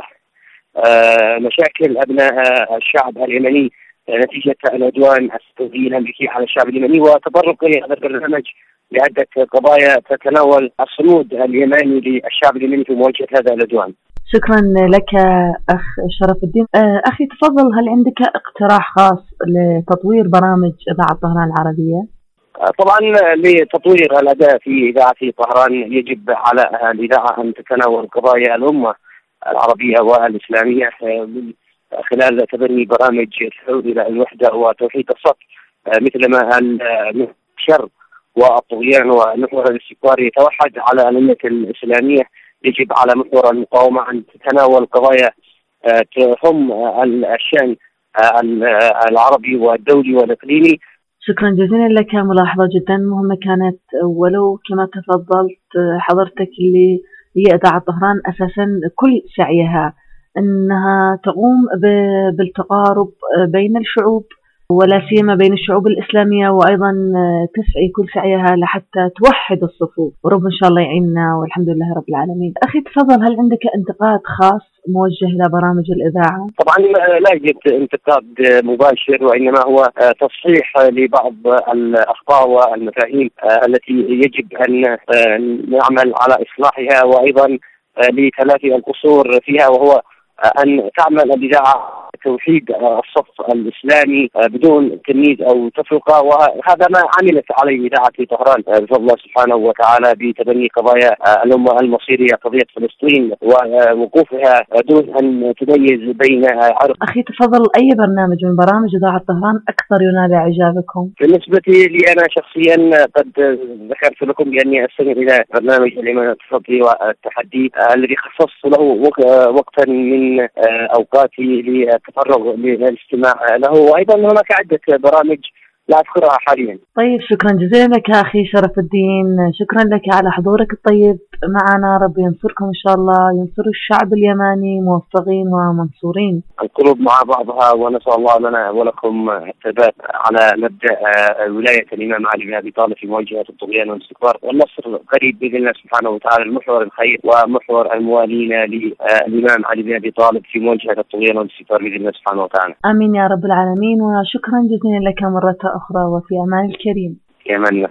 ومشاكل أبناء الشعب اليمني نتيجة العدوان السعودي الأمريكي على الشعب اليمني، وتطرق هذا البرنامج لعدة قضايا تتناول الصمود اليمني للشعب اليمني في مواجهة هذا العدوان. شكرا لك أخ شرف الدين. أخي تفضل، هل عندك اقتراح خاص لتطوير برامج إذاعة طهران العربية؟ طبعا لتطوير الأداء في إذاعة طهران يجب على الإذاعة أن تتناول قضايا الأمة العربية والإسلامية خلال تبني برامج تعود إلى الوحدة وتوحيد الصف، مثلما الشر والطغيان ومحور الاستكبار يتوحد على الأمة الإسلامية. يجب على محور المقاومة أن تتناول قضايا تهم الشأن العربي والدولي والإقليمي. شكرا جزيلا لك، ملاحظة جدا مهمة كانت، ولو كما تفضلت حضرتك اللي هي إذاعة طهران أساسا كل سعيها أنها تقوم بالتقارب بين الشعوب ولا سيما بين الشعوب الإسلامية، وأيضا تسعي كل سعيها لحتى توحد الصفوف، ورب إن شاء الله يعيننا والحمد لله رب العالمين. أخي تفضل، هل عندك انتقاد خاص موجه إلى برامج الإذاعة؟ طبعا لا يوجد انتقاد مباشر، وإنما هو تصحيح لبعض الأخطاء والمفاهيم التي يجب أن نعمل على إصلاحها، وأيضا لتلافي القصور فيها، وهو أن تعمل الإذاعة توحيد الصف الإسلامي بدون تمييز أو تفرقة، وهذا ما عملت عليه إذاعة طهران بفضل الله سبحانه وتعالى بتبني قضايا الأمة المصيرية، قضية فلسطين ووقوفها دون أن تميز بين عرق. أخي تفضل، أي برنامج من برامج إذاعة طهران أكثر ينال إعجابكم؟ بالنسبة لي أنا شخصيا قد ذكرت لكم بأني أستمع إلى برنامج اليمن الوسطي والتحدي الذي خصصت له وقتا من أوقاتي للتفرغ للاستماع له، وأيضا هناك عدة برامج لا أذكرها حاليا. طيب شكرا جزيلا لك أخي شرف الدين، شكرا لك على حضورك الطيب معنا. ربي ينصركم إن شاء الله، ينصر الشعب اليماني موفقين ومنصورين. القلوب مع بعضها، ونسأل الله لنا ولكم الثبات على مبدأ ولاية الإمام علي بن أبي طالب في مواجهة الطغيان والاستكبار، والنصر قريب بإذن الله سبحانه وتعالى، المحور الخير ومحور الموالين للإمام علي بن أبي طالب في مواجهة الطغيان والاستكبار بإذن الله سبحانه وتعالى. آمين يا رب العالمين، وشكرا جزيلا لك مرة أخرى، وفي أمان الكريم. في أمان الله.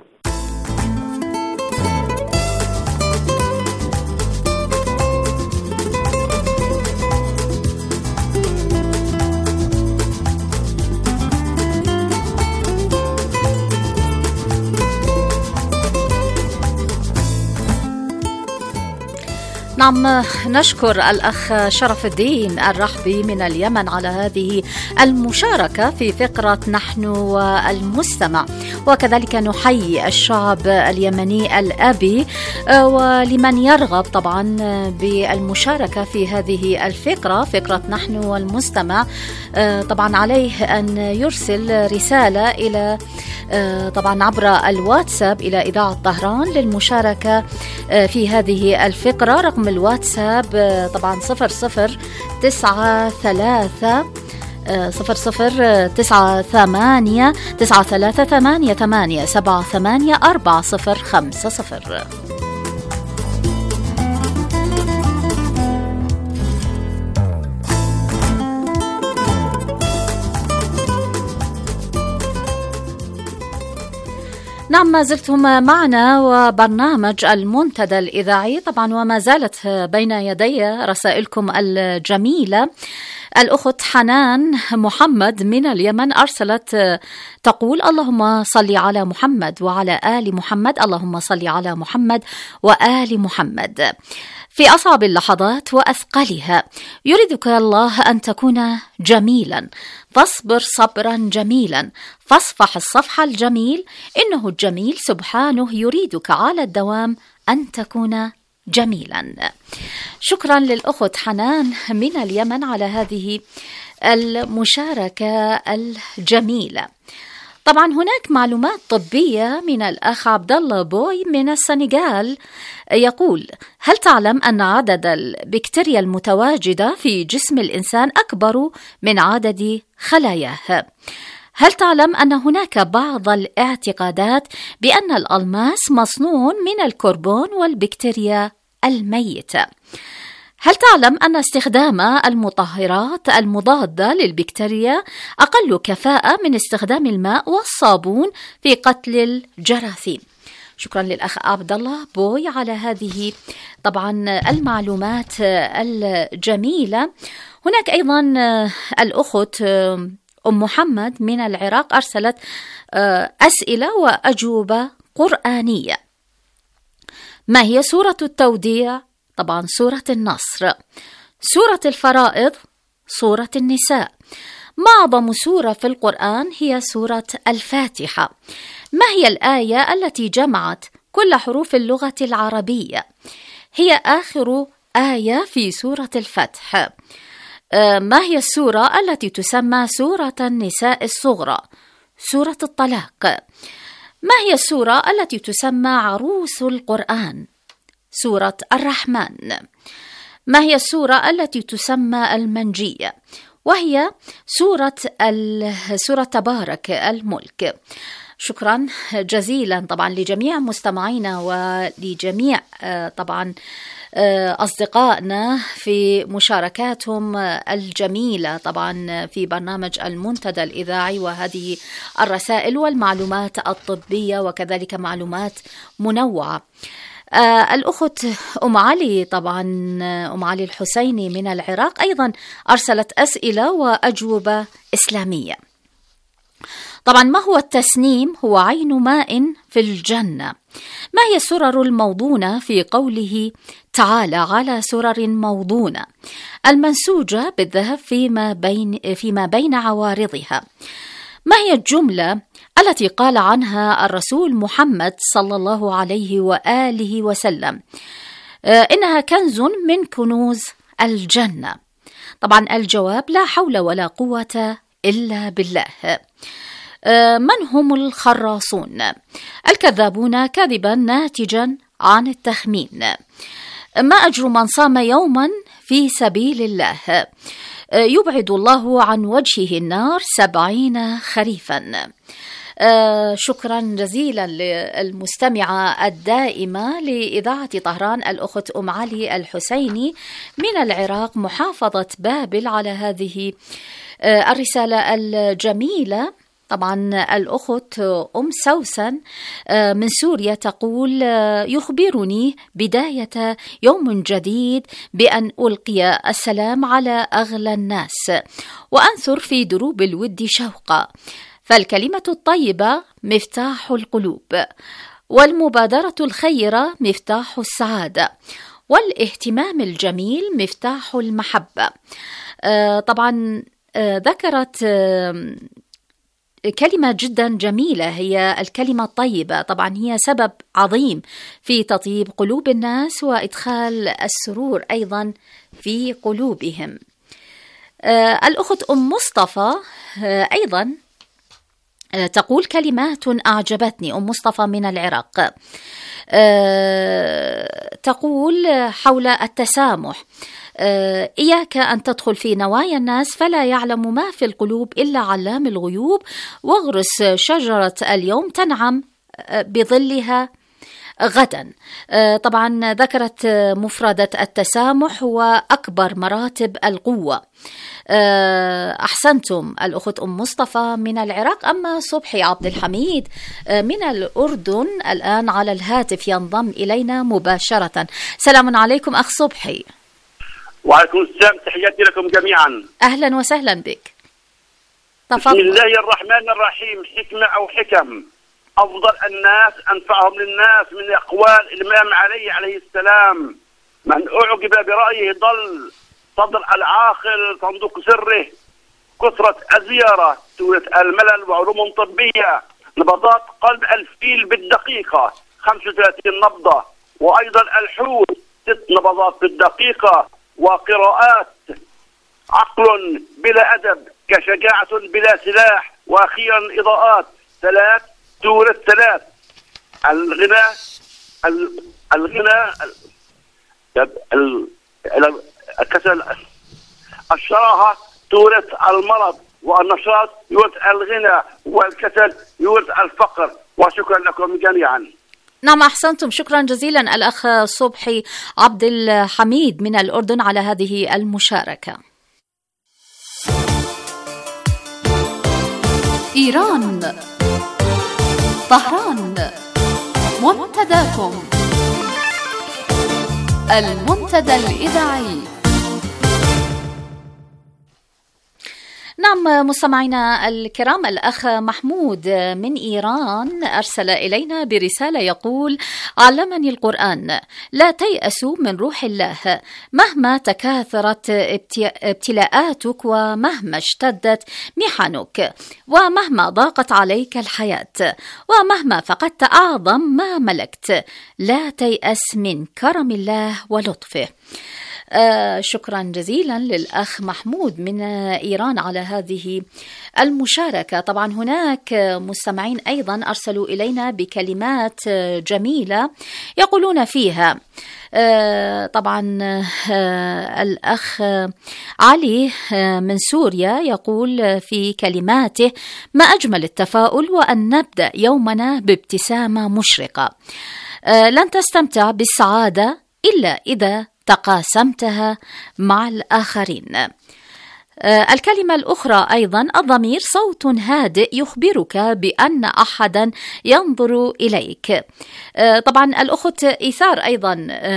نعم، نشكر الأخ شرف الدين الرحبي من اليمن على هذه المشاركة في فقرة نحن والمستمع، وكذلك نحيي الشعب اليمني الأبي، ولمن يرغب طبعا بالمشاركة في هذه الفقرة فقرة نحن والمستمع طبعا عليه أن يرسل رسالة إلى طبعا عبر الواتساب إلى إذاعة طهران للمشاركة في هذه الفقرة. رقم الواتساب طبعا صفر صفر تسعة ثلاثة صفر صفر تسعة ثمانية تسعة ثلاثة ثمانية ثمانية سبعة ثمانية أربعة صفر خمسة صفر. نعم، ما زلتم معنا وبرنامج المنتدى الإذاعي طبعا، وما زالت بين يدي رسائلكم الجميلة. الأخت حنان محمد من اليمن أرسلت تقول: اللهم صل على محمد وعلى آل محمد، اللهم صل على محمد وآل محمد. في أصعب اللحظات وأثقلها يريدك الله أن تكون جميلا، فاصبر صبرا جميلا، فاصفح الصفح الجميل، إنه الجميل سبحانه يريدك على الدوام أن تكون جميلا. شكرا للأخت حنان من اليمن على هذه المشاركة الجميلة. طبعا هناك معلومات طبية من الأخ عبد الله بوي من السنغال، يقول: هل تعلم أن عدد البكتيريا المتواجدة في جسم الإنسان أكبر من عدد خلاياه؟ هل تعلم أن هناك بعض الاعتقادات بأن الألماس مصنوع من الكربون والبكتيريا الميتة؟ هل تعلم أن استخدام المطهرات المضادة للبكتيريا أقل كفاءة من استخدام الماء والصابون في قتل الجراثيم؟ شكرا للأخ عبد الله بوي على هذه طبعا المعلومات الجميلة. هناك أيضا الأخت أم محمد من العراق أرسلت أسئلة وأجوبة قرآنية. ما هي سورة التوديع؟ طبعا سورة النصر. سورة الفرائض سورة النساء. ما أعظم سورة في القرآن؟ هي سورة الفاتحة. ما هي الآية التي جمعت كل حروف اللغة العربية؟ هي آخر آية في سورة الفتح. ما هي السورة التي تسمى سورة النساء الصغرى؟ سورة الطلاق. ما هي السورة التي تسمى عروس القرآن؟ سورة الرحمن. ما هي السورة التي تسمى المنجية؟ وهي سورة سورة تبارك الملك. شكرا جزيلا طبعا لجميع مستمعينا ولجميع طبعا أصدقائنا في مشاركاتهم الجميلة طبعا في برنامج المنتدى الإذاعي، وهذه الرسائل والمعلومات الطبية وكذلك معلومات منوعة. آه الأخت أم علي طبعا أم علي الحسيني من العراق أيضا أرسلت أسئلة وأجوبة إسلامية. طبعا ما هو التسنيم؟ هو عين ماء في الجنة. ما هي السرر الموضونة في قوله تعالى على سرر موضونة المنسوجة بالذهب فيما بين, فيما بين عوارضها؟ ما هي الجملة التي قال عنها الرسول محمد صلى الله عليه وآله وسلم إنها كنز من كنوز الجنة؟ طبعا الجواب: لا حول ولا قوة إلا بالله. من هم الخراصون؟ الكذابون كذبا ناتجا عن التخمين. ما أجر من صام يوما في سبيل الله؟ يبعد الله عن وجهه النار سبعين خريفا. آه شكرا جزيلا للمستمعة الدائمة لإذاعة طهران الأخت أم علي الحسيني من العراق محافظة بابل على هذه آه الرسالة الجميلة. طبعا الأخت أم سوسن آه من سوريا تقول: آه يخبرني بداية يوم جديد بأن ألقي السلام على أغلى الناس وأنثر في دروب الود شوقا، فالكلمة الطيبة مفتاح القلوب، والمبادرة الخيرة مفتاح السعادة، والاهتمام الجميل مفتاح المحبة. آه طبعا آه ذكرت آه كلمة جدا جميلة هي الكلمة الطيبة. طبعا هي سبب عظيم في تطيب قلوب الناس وإدخال السرور أيضا في قلوبهم. آه الأخت أم مصطفى آه أيضا تقول: كلمات أعجبتني. أم مصطفى من العراق أه تقول حول التسامح: أه إياك أن تدخل في نوايا الناس، فلا يعلم ما في القلوب إلا علام الغيوب، واغرس شجرة اليوم تنعم بظلها غدا. طبعا ذكرت مفردة التسامح وأكبر مراتب القوة. أحسنتم الأخت أم مصطفى من العراق. أما صبحي عبد الحميد من الأردن الآن على الهاتف ينضم إلينا مباشرة. سلام عليكم أخ صبحي. وعليكم السلام، تحياتي لكم جميعا. أهلا وسهلا بك. تفضل. بسم الله الرحمن الرحيم. حكمة أو حكم، أفضل الناس أنفعهم للناس من أقوال الإمام علي عليه السلام: من أعجب برأيه ضل، صدر العاقل صندوق سره، كثرة الزيارة تورث الملل، وعلوم طبية، نبضات قلب الفيل بالدقيقة خمسة وثلاثين نبضة، وأيضا الحوت ست نبضات بالدقيقة، وقراءات عقل بلا أدب كشجاعة بلا سلاح، وأخيرا إضاءات ثلاث تورث ثلاث، الغنى الغنى الكسل، الشراهة تورث المرض، والنشاط يورث الغنى، والكسل يورث الفقر. وشكرا لكم جميعا. نعم أحسنتم، شكرا جزيلا الأخ صبحي عبد الحميد من الأردن على هذه المشاركة. إيران، طهران، منتداكم، المنتدى الإذاعي. نعم مستمعينا الكرام، الأخ محمود من إيران أرسل إلينا برسالة يقول: علمني القرآن لا تيأسوا من روح الله، مهما تكاثرت ابتلاءاتك، ومهما اشتدت محنك، ومهما ضاقت عليك الحياة، ومهما فقدت أعظم ما ملكت، لا تيأس من كرم الله ولطفه. آه شكرا جزيلا للأخ محمود من إيران على هذه المشاركة. طبعا هناك مستمعين أيضا أرسلوا إلينا بكلمات جميلة يقولون فيها آه طبعا آه الأخ علي آه من سوريا يقول في كلماته: ما أجمل التفاؤل، وأن نبدأ يومنا بابتسامة مشرقة. آه لن تستمتع بالسعادة إلا إذا تقاسمتها مع الآخرين. الكلمة الأخرى أيضا: الضمير صوت هادئ يخبرك بأن أحدا ينظر إليك. طبعا الأخت إيثار أيضا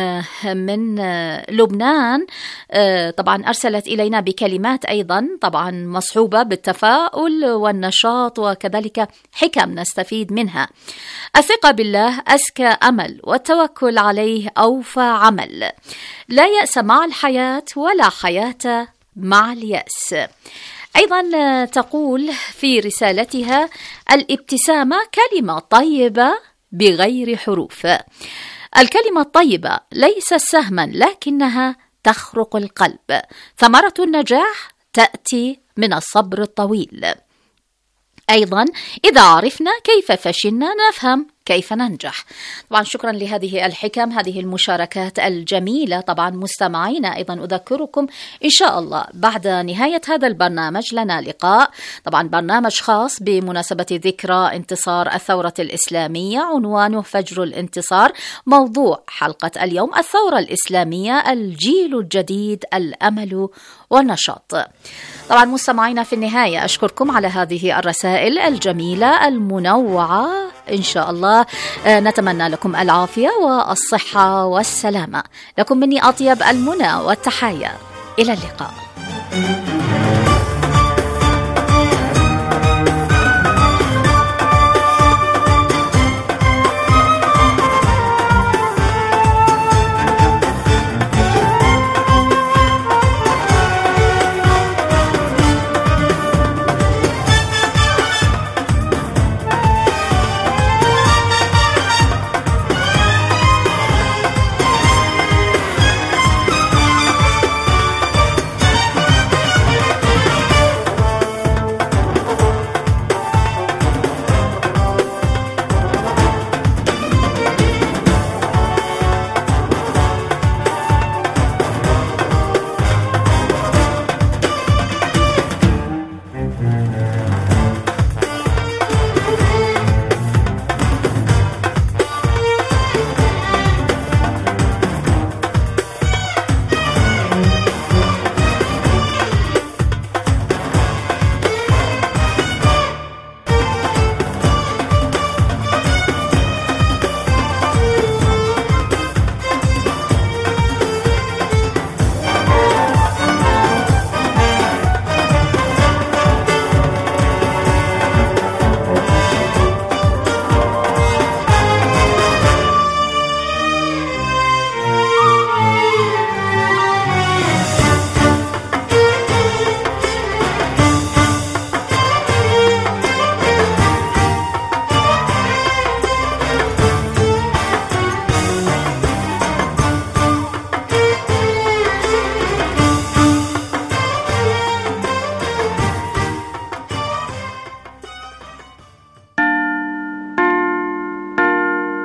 من لبنان طبعا أرسلت إلينا بكلمات أيضا طبعا مصحوبة بالتفاؤل والنشاط، وكذلك حكم نستفيد منها. الثقة بالله أزكى أمل، والتوكل عليه أوفى عمل. لا يأس مع الحياة، ولا حياة مع اليأس. أيضا تقول في رسالتها: الابتسامة كلمة طيبة بغير حروف. الكلمة الطيبة ليست سهما، لكنها تخرق القلب. ثمرة النجاح تأتي من الصبر الطويل. أيضا إذا عرفنا كيف فشلنا نفهم كيف ننجح. طبعا شكرا لهذه الحكم، هذه المشاركات الجميلة. طبعا مستمعينا أيضا أذكركم إن شاء الله بعد نهاية هذا البرنامج لنا لقاء، طبعا برنامج خاص بمناسبة ذكرى انتصار الثورة الإسلامية، عنوانه فجر الانتصار. موضوع حلقة اليوم: الثورة الإسلامية، الجيل الجديد، الأمل والنشاط. طبعا مستمعينا في النهاية أشكركم على هذه الرسائل الجميلة المنوعة. إن شاء الله نتمنى لكم العافية والصحة والسلامة. لكم مني أطيب المنى والتحايا. إلى اللقاء.